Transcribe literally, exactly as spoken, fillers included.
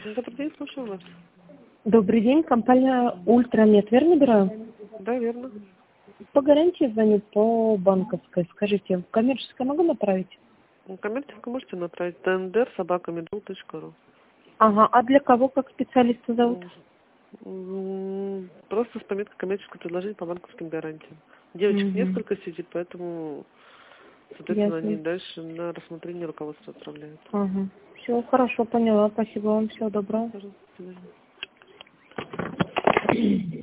Добрый день, слушаю вас. Добрый день, компания Ультрамед, верно набираю? Да, верно. По гарантии звонит, по банковской. Скажите, в коммерческое могу направить? Коммерческую можете направить тндр собака медул точка ру. Ага, а для кого, как специалиста зовут? М, Просто с пометкой коммерческое предложение по банковским гарантиям. Девочек Угу. несколько сидит, поэтому, соответственно, они Ясно. дальше на рассмотрение руководства отправляют. Ага. Все, хорошо, поняла. Спасибо вам, всего доброго. Пожалуйста, до свидания.